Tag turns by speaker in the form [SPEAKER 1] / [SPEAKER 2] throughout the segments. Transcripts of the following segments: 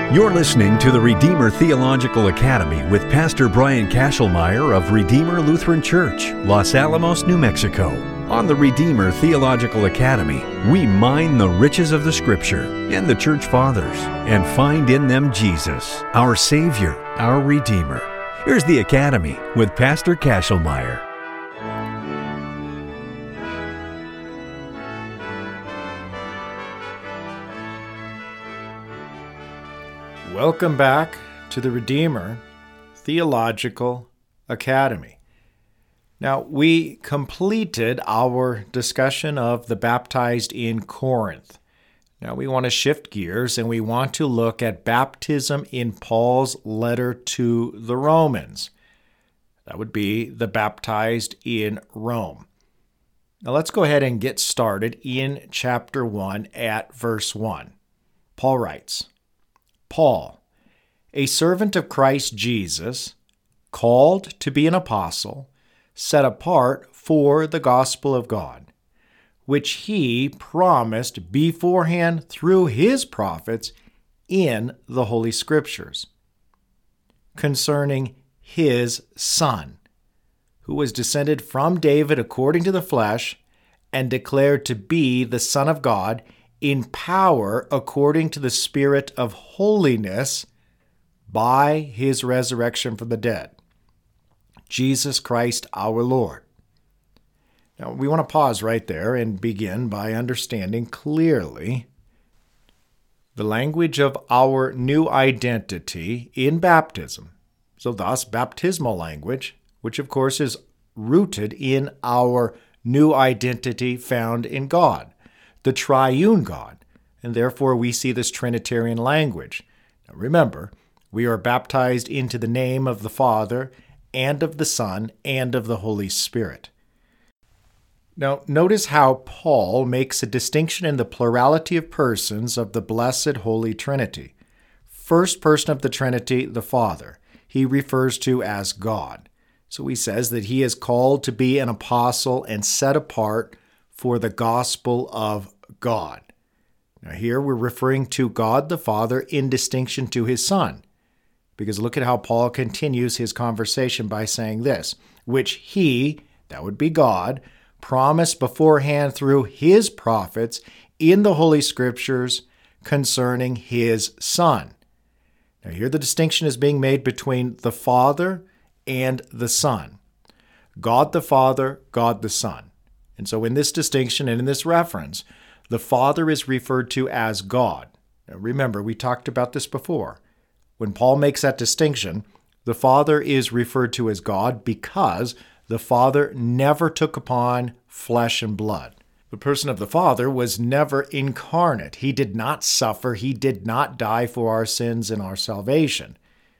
[SPEAKER 1] You're listening to the Redeemer Theological Academy with Pastor Brian Kashelmeyer of Redeemer Lutheran Church, Los Alamos, New Mexico. On the Redeemer Theological Academy, we mine the riches of the Scripture and the Church Fathers and find in them Jesus, our Savior, our Redeemer. Here's the Academy with Pastor Kashelmeyer.
[SPEAKER 2] Welcome back to the Redeemer Theological Academy. Now, we completed our discussion of the baptized in Corinth. Now, we want to shift gears and we want to look at baptism in Paul's letter to the Romans. That would be the baptized in Rome. Now, let's go ahead and get started in chapter 1 at verse 1. Paul writes, Paul, a servant of Christ Jesus, called to be an apostle, set apart for the gospel of God, which he promised beforehand through his prophets in the Holy Scriptures, concerning his Son, who was descended from David according to the flesh, and declared to be the Son of God in power according to the Spirit of holiness by his resurrection from the dead, Jesus Christ our Lord. Now, we want to pause right there and begin by understanding clearly the language of our new identity in baptism. So thus, baptismal language, which of course is rooted in our new identity found in God, the triune God, and therefore we see this Trinitarian language. Now remember, we are baptized into the name of the Father and of the Son and of the Holy Spirit. Now notice how Paul makes a distinction in the plurality of persons of the blessed Holy Trinity. First person of the Trinity, the Father, he refers to as God. So he says that he is called to be an apostle and set apart for the gospel of God. Now here we're referring to God the Father in distinction to his Son, because look at how Paul continues his conversation by saying this, which he, that would be God, promised beforehand through his prophets in the Holy Scriptures concerning his Son. Now here the distinction is being made between the Father and the Son. God the Father, God the Son. And so in this distinction and in this reference, the Father is referred to as God. Now remember, we talked about this before. When Paul makes that distinction, the Father is referred to as God because the Father never took upon flesh and blood. The person of the Father was never incarnate. He did not suffer. He did not die for our sins and our salvation.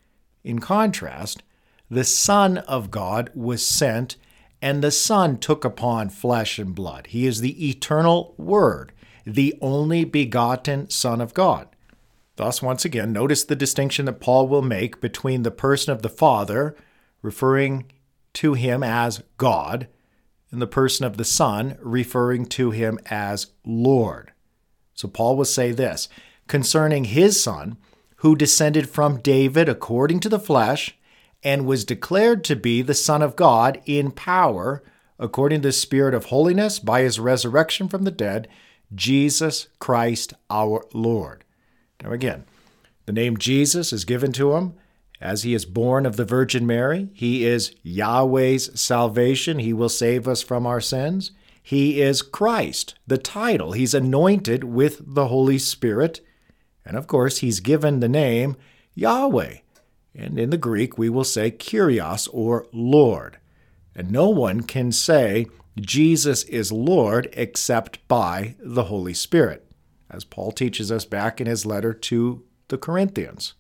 [SPEAKER 2] In contrast, the Son of God was sent, and the Son took upon flesh and blood. He is the eternal Word, the only begotten Son of God. Thus, once again, notice the distinction that Paul will make between the person of the Father, referring to him as God, and the person of the Son, referring to him as Lord. So Paul will say this, concerning his Son, who descended from David according to the flesh, and was declared to be the Son of God in power, according to the Spirit of holiness, by his resurrection from the dead, Jesus Christ our Lord. Now again, the name Jesus is given to him as he is born of the Virgin Mary. He is Yahweh's salvation. He will save us from our sins. He is Christ, the title. He's anointed with the Holy Spirit. And of course, he's given the name Yahweh. And in the Greek, we will say Kyrios, or Lord. And no one can say Jesus is Lord except by the Holy Spirit, as Paul teaches us back in his letter to the Corinthians,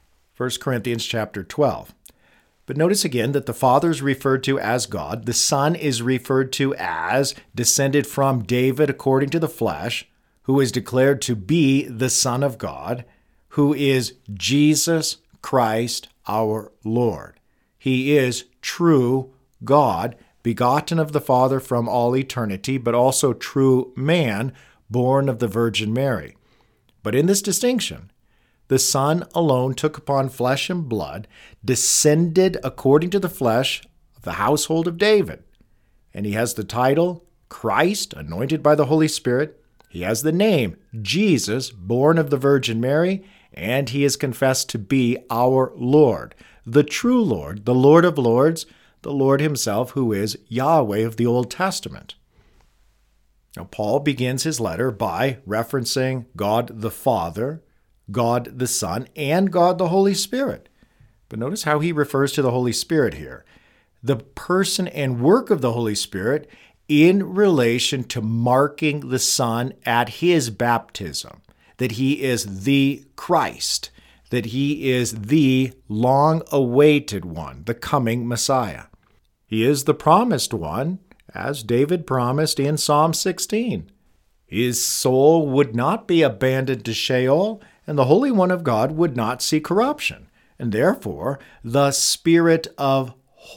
[SPEAKER 2] 1 Corinthians chapter 12. But notice again that the Father is referred to as God, the Son is referred to as descended from David according to the flesh, who is declared to be the Son of God, who is Jesus Christ our Lord. He is true God, begotten of the Father from all eternity, but also true man, born of the Virgin Mary. But in this distinction, the Son alone took upon flesh and blood, descended according to the flesh of the household of David. And he has the title Christ, anointed by the Holy Spirit. He has the name Jesus, born of the Virgin Mary, and he is confessed to be our Lord, the true Lord, the Lord of Lords, the Lord himself, who is Yahweh of the Old Testament. Now, Paul begins his letter by referencing God the Father, God the Son, and God the Holy Spirit. But notice how he refers to the Holy Spirit here. The person and work of the Holy Spirit in relation to marking the Son at his baptism, that he is the Christ, that he is the long-awaited one, the coming Messiah. He is the promised one, as David promised in Psalm 16. His soul would not be abandoned to Sheol, and the Holy One of God would not see corruption. And therefore, the Spirit of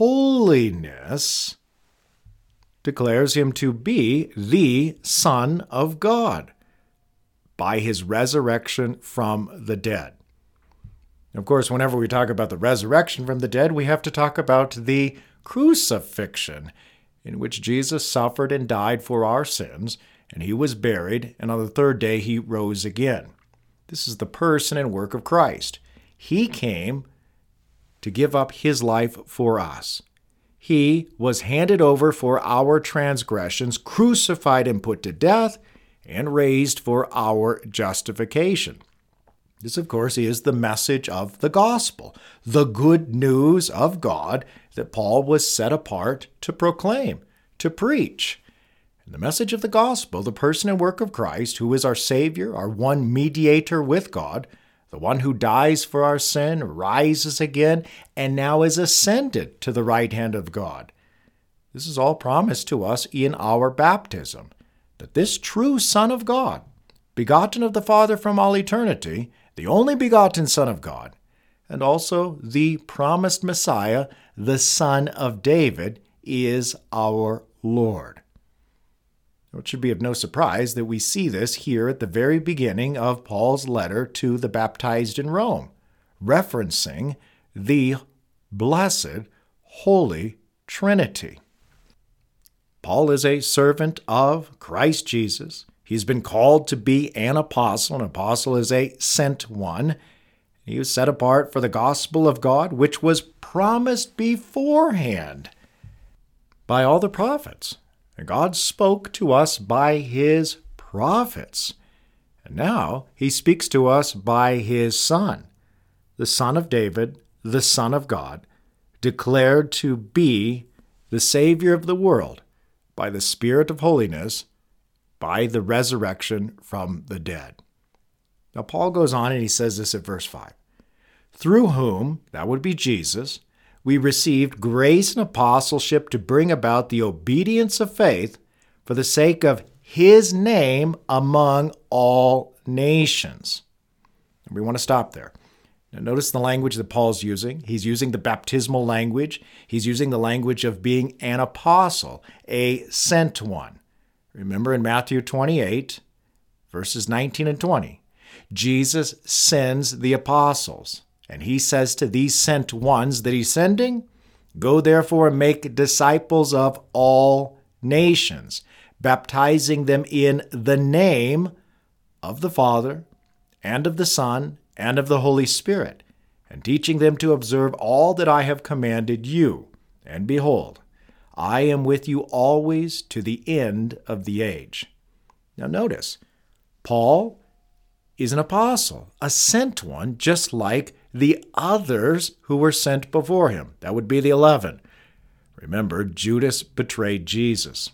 [SPEAKER 2] holiness declares him to be the Son of God by his resurrection from the dead. Of course, whenever we talk about the resurrection from the dead, we have to talk about the crucifixion, in which Jesus suffered and died for our sins, and he was buried, and on the third day he rose again. This is the person and work of Christ. He came to give up his life for us. He was handed over for our transgressions, crucified and put to death, and raised for our justification. This, of course, is the message of the gospel, the good news of God that Paul was set apart to proclaim, to preach. And the message of the gospel, the person and work of Christ, who is our Savior, our one mediator with God, the one who dies for our sin, rises again, and now is ascended to the right hand of God. This is all promised to us in our baptism, that this true Son of God, begotten of the Father from all eternity, the only begotten Son of God, and also the promised Messiah, the Son of David, is our Lord. It should be of no surprise that we see this here at the very beginning of Paul's letter to the baptized in Rome, referencing the blessed Holy Trinity. Paul is a servant of Christ Jesus. He's been called to be an apostle. An apostle is a sent one. He was set apart for the gospel of God, which was promised beforehand by all the prophets. And God spoke to us by his prophets. And now he speaks to us by his Son, the Son of David, the Son of God, declared to be the Savior of the world by the Spirit of holiness, by the resurrection from the dead. Now, Paul goes on and he says this at verse 5. Through whom, that would be Jesus, we received grace and apostleship to bring about the obedience of faith for the sake of his name among all nations. And we want to stop there. Now, notice the language that Paul's using. He's using the baptismal language. He's using the language of being an apostle, a sent one. Remember in Matthew 28, verses 19 and 20, Jesus sends the apostles. And he says to these sent ones that he's sending, go therefore and make disciples of all nations, baptizing them in the name of the Father and of the Son and of the Holy Spirit, and teaching them to observe all that I have commanded you. And behold, I am with you always to the end of the age. Now notice, Paul is an apostle, a sent one, just like the others who were sent before him. That would be the 11. Remember, Judas betrayed Jesus.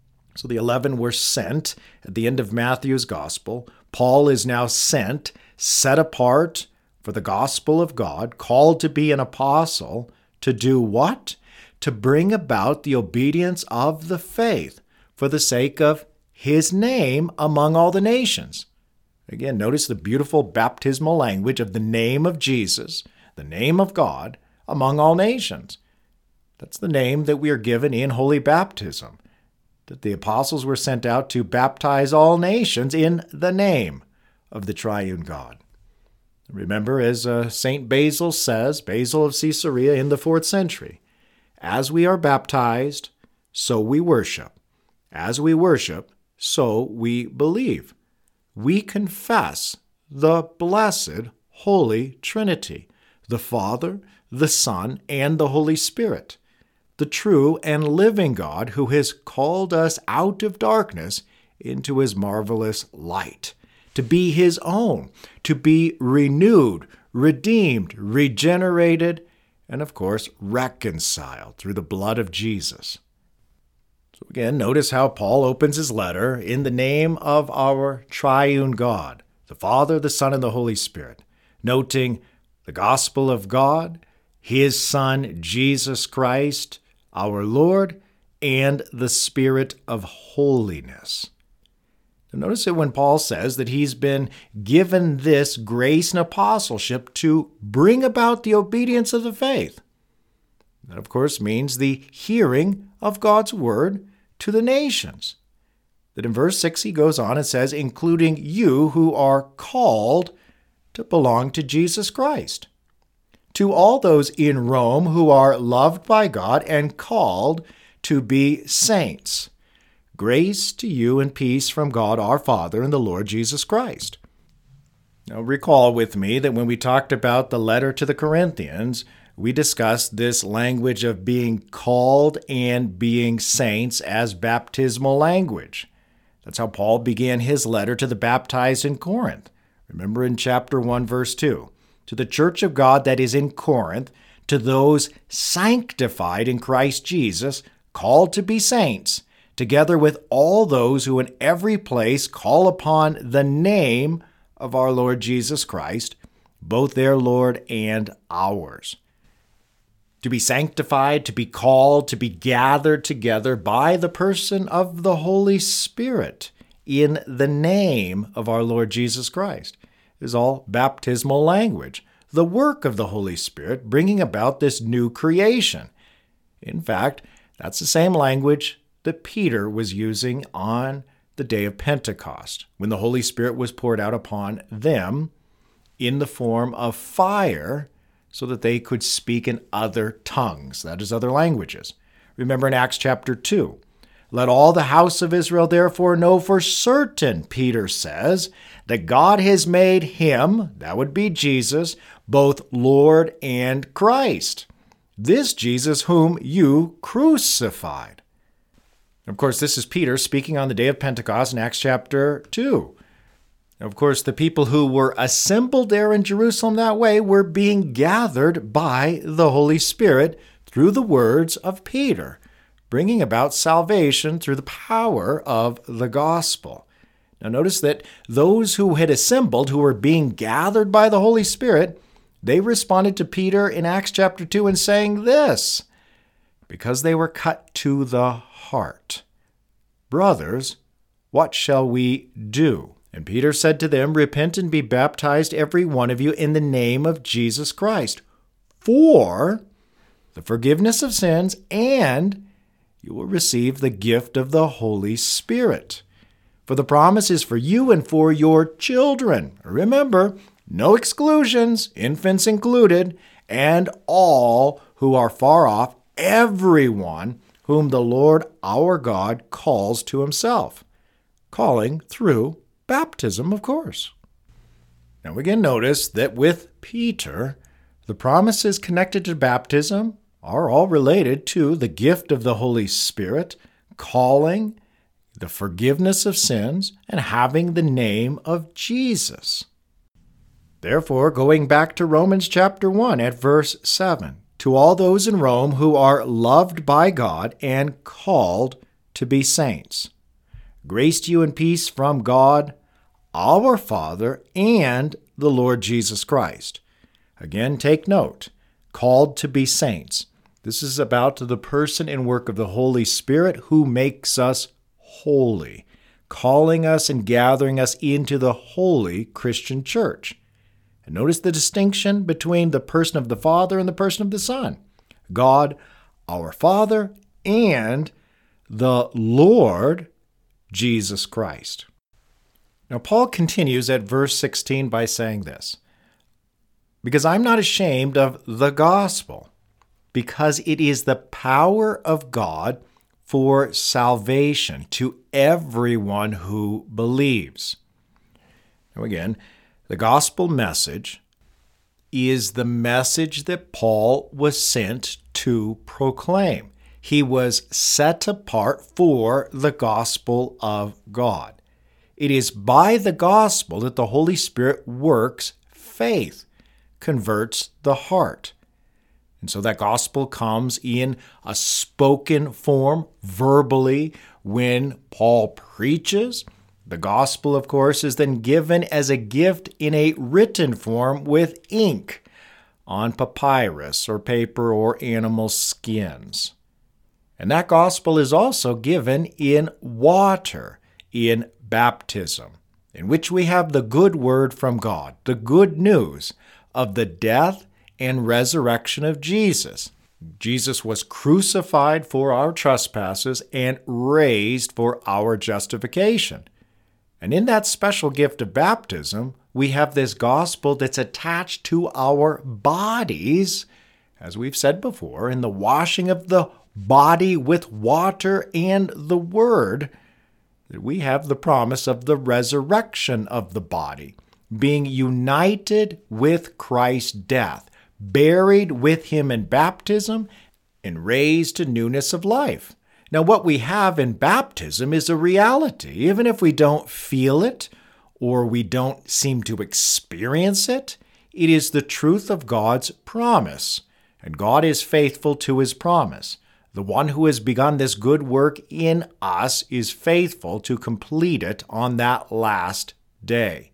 [SPEAKER 2] So the 11 were sent at the end of Matthew's gospel. Paul is now sent, set apart for the gospel of God, called to be an apostle, to do what? To bring about the obedience of the faith for the sake of his name among all the nations. Again, notice the beautiful baptismal language of the name of Jesus, the name of God, among all nations. That's the name that we are given in holy baptism, that the apostles were sent out to baptize all nations in the name of the triune God. Remember, as St. Basil says, Basil of Caesarea in the 4th century, as we are baptized, so we worship. As we worship, so we believe. We confess the blessed Holy Trinity, the Father, the Son, and the Holy Spirit, the true and living God who has called us out of darkness into his marvelous light, to be his own, to be renewed, redeemed, regenerated, and of course, reconciled through the blood of Jesus. So again, notice how Paul opens his letter in the name of our triune God, the Father, the Son, and the Holy Spirit, noting the gospel of God, his Son, Jesus Christ, our Lord, and the Spirit of holiness. Now notice that when Paul says that he's been given this grace and apostleship to bring about the obedience of the faith, that of course means the hearing of God's word to the nations. That in verse 6 he goes on and says, including you who are called to belong to Jesus Christ. To all those in Rome who are loved by God and called to be saints. Grace to you and peace from God our Father and the Lord Jesus Christ. Now recall with me that when we talked about the letter to the Corinthians, we discussed this language of being called and being saints as baptismal language. That's how Paul began his letter to the baptized in Corinth. Remember in chapter 1, verse 2. To the church of God that is in Corinth, to those sanctified in Christ Jesus, called to be saints, together with all those who in every place call upon the name of our Lord Jesus Christ, both their Lord and ours. To be sanctified, to be called, to be gathered together by the person of the Holy Spirit in the name of our Lord Jesus Christ is all baptismal language, the work of the Holy Spirit bringing about this new creation. In fact, that's the same language that Peter was using on the day of Pentecost, when the Holy Spirit was poured out upon them in the form of fire so that they could speak in other tongues, that is, other languages. Remember in Acts chapter 2, let all the house of Israel therefore know for certain, Peter says, that God has made him, that would be Jesus, both Lord and Christ. This Jesus whom you crucified. Of course, this is Peter speaking on the day of Pentecost in Acts chapter 2. Of course, the people who were assembled there in Jerusalem that way were being gathered by the Holy Spirit through the words of Peter, bringing about salvation through the power of the gospel. Now notice that those who had assembled, who were being gathered by the Holy Spirit, they responded to Peter in Acts chapter 2 and saying this, because they were cut to the heart. Brothers, what shall we do? And Peter said to them, repent and be baptized every one of you in the name of Jesus Christ for the forgiveness of sins, and you will receive the gift of the Holy Spirit. For the promise is for you and for your children. Remember, no exclusions, infants included, and all who are far off, everyone whom the Lord our God calls to himself. Calling through baptism, of course. Now again, notice that with Peter, the promises connected to baptism are all related to the gift of the Holy Spirit, calling, the forgiveness of sins, and having the name of Jesus. Therefore, going back to Romans chapter 1 at verse 7, to all those in Rome who are loved by God and called to be saints, grace to you and peace from God, our Father, and the Lord Jesus Christ. Again, take note, called to be saints. This is about the person and work of the Holy Spirit who makes us holy, calling us and gathering us into the holy Christian church. And notice the distinction between the person of the Father and the person of the Son. God, our Father, and the Lord Jesus Christ. Now, Paul continues at verse 16 by saying this, Because I'm not ashamed of the gospel, because it is the power of God for salvation to everyone who believes. Now again, the gospel message is the message that Paul was sent to proclaim. He was set apart for the gospel of God. It is by the gospel that the Holy Spirit works faith, converts the heart. And so that gospel comes in a spoken form, verbally, when Paul preaches. The gospel, of course, is then given as a gift in a written form with ink on papyrus or paper or animal skins. And that gospel is also given in water, in baptism, in which we have the good word from God, the good news of the death and resurrection of Jesus. Jesus was crucified for our trespasses and raised for our justification. And in that special gift of baptism, we have this gospel that's attached to our bodies, as we've said before, in the washing of the body with water and the word, that we have the promise of the resurrection of the body, being united with Christ's death, buried with him in baptism, and raised to newness of life. Now, what we have in baptism is a reality, even if we don't feel it or we don't seem to experience it. It is the truth of God's promise, and God is faithful to his promise. The one who has begun this good work in us is faithful to complete it on that last day.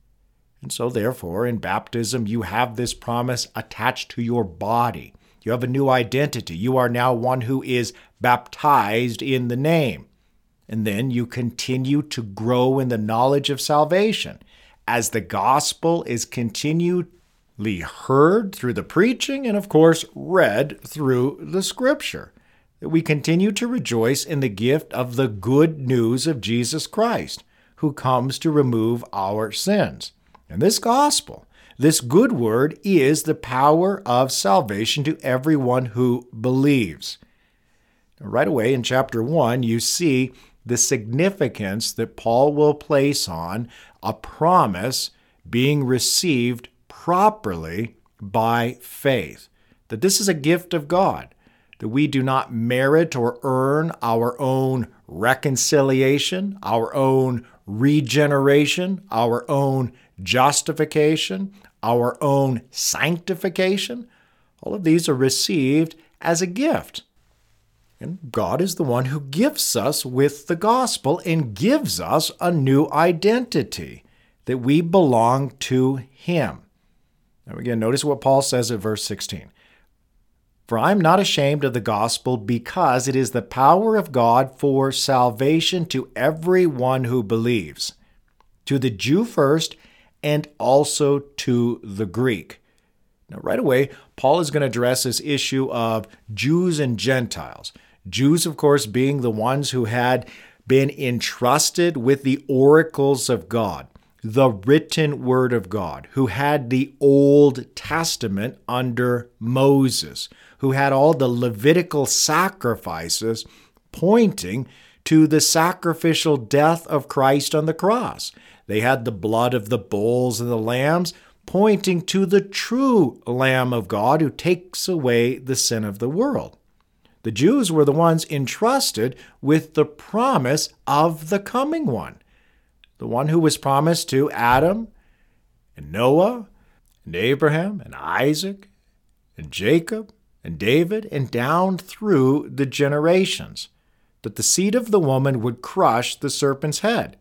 [SPEAKER 2] And so, therefore, in baptism, you have this promise attached to your body. You have a new identity. You are now one who is baptized in the name. And then you continue to grow in the knowledge of salvation as the gospel is continually heard through the preaching and, of course, read through the scripture. That we continue to rejoice in the gift of the good news of Jesus Christ, who comes to remove our sins. And this gospel, this good word, is the power of salvation to everyone who believes. Right away in chapter 1, you see the significance that Paul will place on a promise being received properly by faith. That this is a gift of God, that we do not merit or earn our own reconciliation, our own regeneration, our own justification, our own sanctification. All of these are received as a gift. And God is the one who gifts us with the gospel and gives us a new identity, that we belong to him. Now again, notice what Paul says at verse 16. For I am not ashamed of the gospel, because it is the power of God for salvation to everyone who believes, to the Jew first, and also to the Greek. Now, right away, Paul is going to address this issue of Jews and Gentiles. Jews, of course, being the ones who had been entrusted with the oracles of God, the written word of God, who had the Old Testament under Moses, who had all the Levitical sacrifices pointing to the sacrificial death of Christ on the cross. They had the blood of the bulls and the lambs pointing to the true Lamb of God who takes away the sin of the world. The Jews were the ones entrusted with the promise of the coming one, the one who was promised to Adam and Noah and Abraham and Isaac and Jacob and David and down through the generations, that the seed of the woman would crush the serpent's head.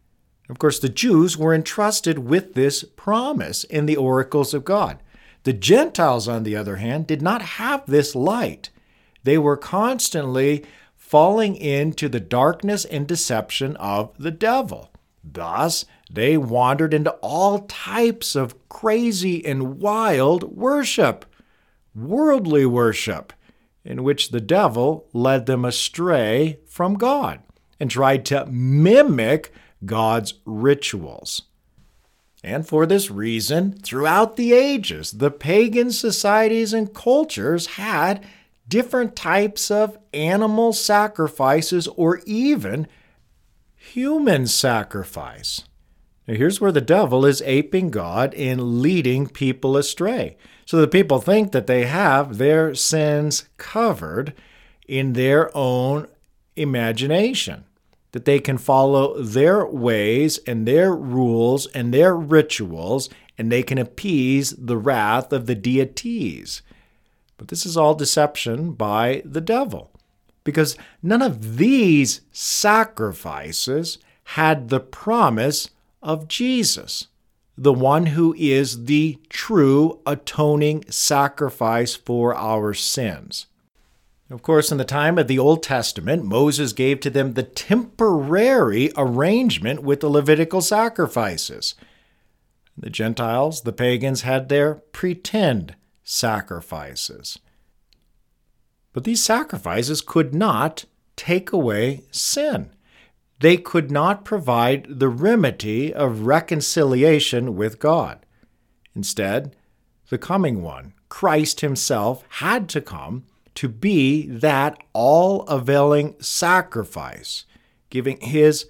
[SPEAKER 2] Of course, the Jews were entrusted with this promise in the oracles of God. The Gentiles, on the other hand, did not have this light. They were constantly falling into the darkness and deception of the devil. Thus, they wandered into all types of crazy and wild worship, worldly worship, in which the devil led them astray from God and tried to mimic God's rituals. And for this reason, throughout the ages, the pagan societies and cultures had different types of animal sacrifices or even human sacrifice. Now, here's where the devil is aping God and leading people astray. So the people think that they have their sins covered in their own imagination, that they can follow their ways and their rules and their rituals, and they can appease the wrath of the deities. But this is all deception by the devil, because none of these sacrifices had the promise of Jesus, the one who is the true atoning sacrifice for our sins. Of course, in the time of the Old Testament, Moses gave to them the temporary arrangement with the Levitical sacrifices. The Gentiles, the pagans, had their pretend sacrifices. But these sacrifices could not take away sin. They could not provide the remedy of reconciliation with God. Instead, the coming one, Christ himself, had to come to be that all-availing sacrifice, giving his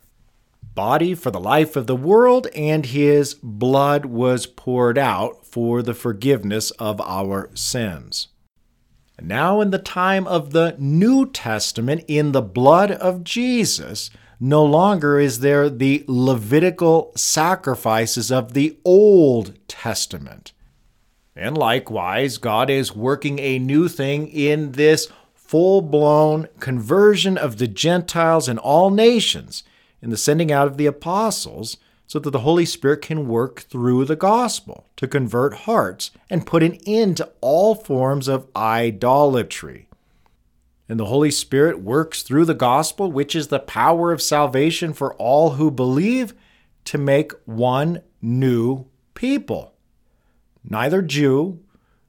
[SPEAKER 2] body for the life of the world, and his blood was poured out for the forgiveness of our sins. And now in the time of the New Testament, in the blood of Jesus, no longer is there the Levitical sacrifices of the Old Testament. And likewise, God is working a new thing in this full-blown conversion of the Gentiles and all nations, in the sending out of the apostles, so that the Holy Spirit can work through the gospel to convert hearts and put an end to all forms of idolatry. And the Holy Spirit works through the gospel, which is the power of salvation for all who believe, to make one new people. Neither Jew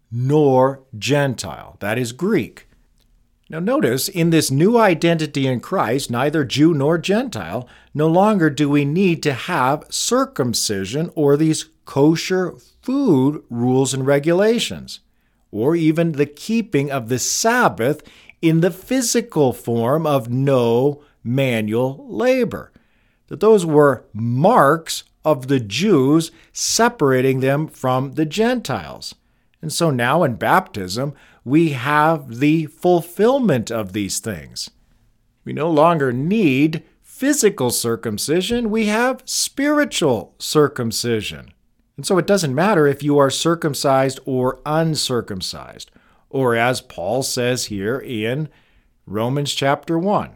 [SPEAKER 2] nor Gentile, that is Greek. Now notice, in this new identity in Christ, neither Jew nor Gentile, no longer do we need to have circumcision or these kosher food rules and regulations, or even the keeping of the Sabbath in the physical form of no manual labor. That those were marks of the Jews, separating them from the Gentiles. And so now in baptism, we have the fulfillment of these things. We no longer need physical circumcision, we have spiritual circumcision. And so it doesn't matter if you are circumcised or uncircumcised, or as Paul says here in Romans chapter 1.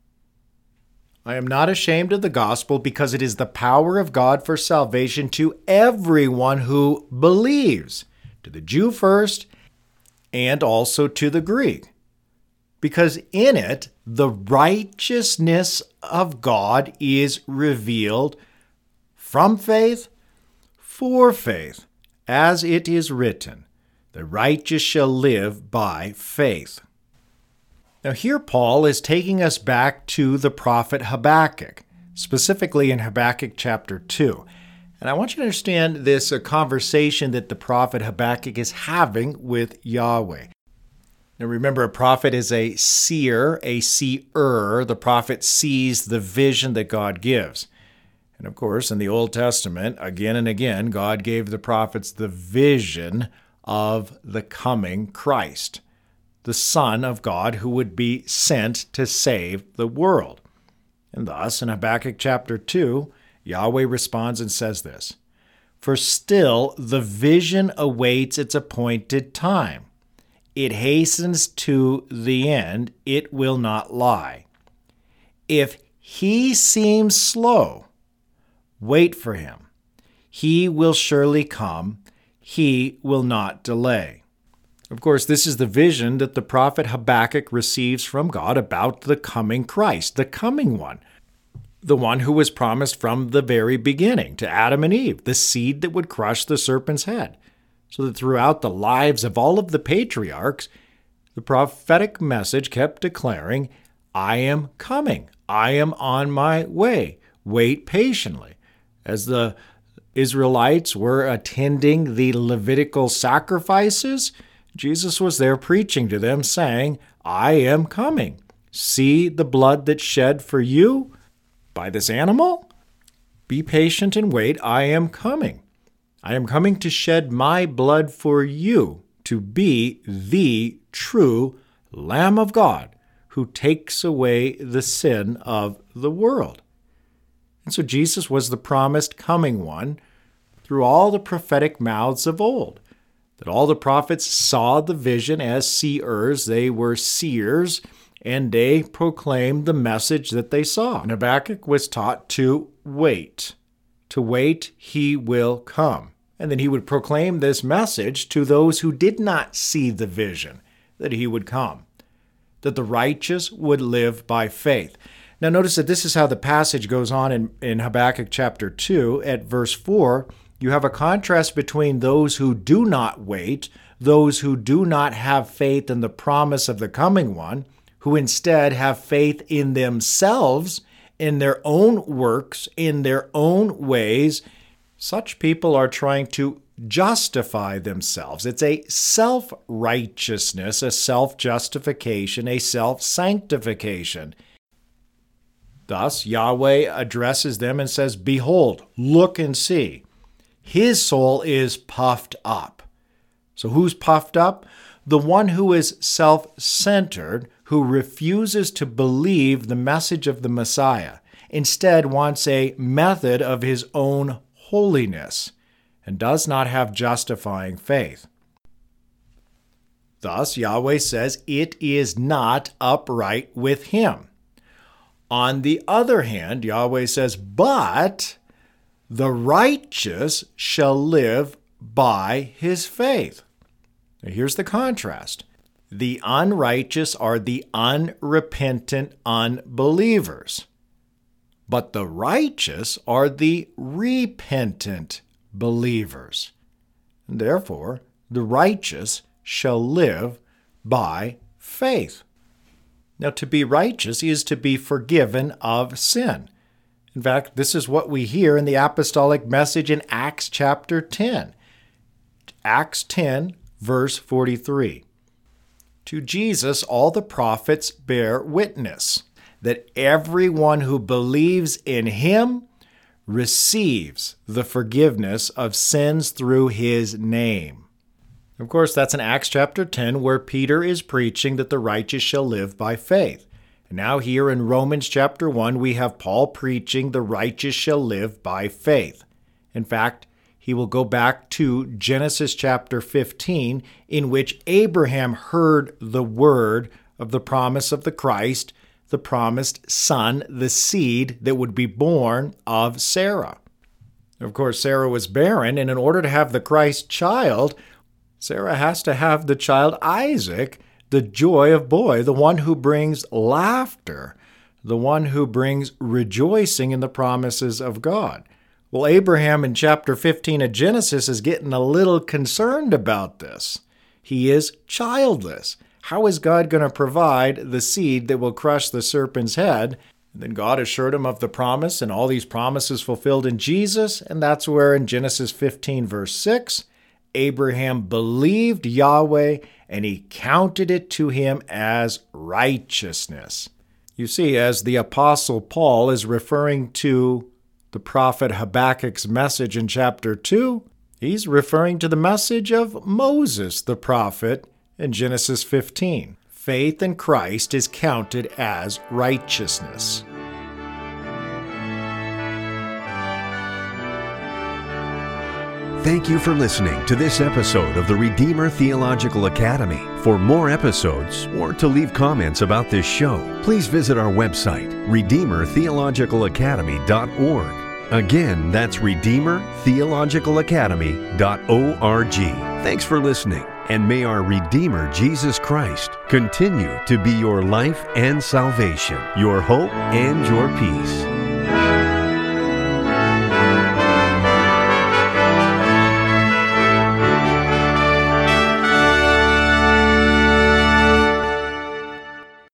[SPEAKER 2] I am not ashamed of the gospel, because it is the power of God for salvation to everyone who believes, to the Jew first, and also to the Greek. Because in it, the righteousness of God is revealed from faith for faith, as it is written, "The righteous shall live by faith." Now here Paul is taking us back to the prophet Habakkuk, specifically in Habakkuk chapter 2. And I want you to understand this conversation that the prophet Habakkuk is having with Yahweh. Now remember, a prophet is a seer, a seer. The prophet sees the vision that God gives. And of course, in the Old Testament, again and again, God gave the prophets the vision of the coming Christ, the Son of God who would be sent to save the world. And thus, in Habakkuk chapter 2, Yahweh responds and says this, "For still the vision awaits its appointed time. It hastens to the end, it will not lie. If he seems slow, wait for him. He will surely come, he will not delay." Of course, this is the vision that the prophet Habakkuk receives from God about the coming Christ, the coming one, the one who was promised from the very beginning to Adam and Eve, the seed that would crush the serpent's head. So that throughout the lives of all of the patriarchs, the prophetic message kept declaring, "I am coming. I am on my way. Wait patiently." As the Israelites were attending the Levitical sacrifices, Jesus was there preaching to them, saying, I am coming. See the blood that's shed for you by this animal? Be patient and wait. I am coming. I am coming to shed my blood for you, to be the true Lamb of God who takes away the sin of the world. And so Jesus was the promised coming one through all the prophetic mouths of old. That all the prophets saw the vision as seers. They were seers, and they proclaimed the message that they saw. And Habakkuk was taught to wait. To wait, he will come. And then he would proclaim this message to those who did not see the vision, that he would come, that the righteous would live by faith. Now notice that this is how the passage goes on in Habakkuk chapter 2 at verse 4. You have a contrast between those who do not wait, those who do not have faith in the promise of the coming one, who instead have faith in themselves, in their own works, in their own ways. Such people are trying to justify themselves. It's a self-righteousness, a self-justification, a self-sanctification. Thus, Yahweh addresses them and says, Behold, look and see. His soul is puffed up. So who's puffed up? The one who is self-centered, who refuses to believe the message of the Messiah, instead wants a method of his own holiness, and does not have justifying faith. Thus, Yahweh says, it is not upright with him. On the other hand, Yahweh says, but the righteous shall live by his faith. Now, here's the contrast. The unrighteous are the unrepentant unbelievers, but the righteous are the repentant believers. And therefore, the righteous shall live by faith. Now, to be righteous is to be forgiven of sin. In fact, this is what we hear in the apostolic message in Acts chapter 10. Acts 10, verse 43. To Jesus, all the prophets bear witness that everyone who believes in him receives the forgiveness of sins through his name. Of course, that's in Acts chapter 10, where Peter is preaching that the righteous shall live by faith. And now here in Romans chapter 1, we have Paul preaching the righteous shall live by faith. In fact, he will go back to Genesis chapter 15, in which Abraham heard the word of the promise of the Christ, the promised son, the seed that would be born of Sarah. Of course, Sarah was barren, and in order to have the Christ child, Sarah has to have the child Isaac, the joy of boy, the one who brings laughter, the one who brings rejoicing in the promises of God. Well, Abraham in chapter 15 of Genesis is getting a little concerned about this. He is childless. How is God going to provide the seed that will crush the serpent's head? And then God assured him of the promise and all these promises fulfilled in Jesus. And that's where in Genesis 15 verse 6, Abraham believed Yahweh and he counted it to him as righteousness. You see, as the Apostle Paul is referring to the prophet Habakkuk's message in chapter 2, he's referring to the message of Moses, the prophet, in Genesis 15. Faith in Christ is counted as righteousness.
[SPEAKER 1] Thank you for listening to this episode of the Redeemer Theological Academy. For more episodes or to leave comments about this show, please visit our website, redeemertheologicalacademy.org. Again, that's redeemertheologicalacademy.org. Thanks for listening, and may our Redeemer Jesus Christ continue to be your life and salvation, your hope and your peace.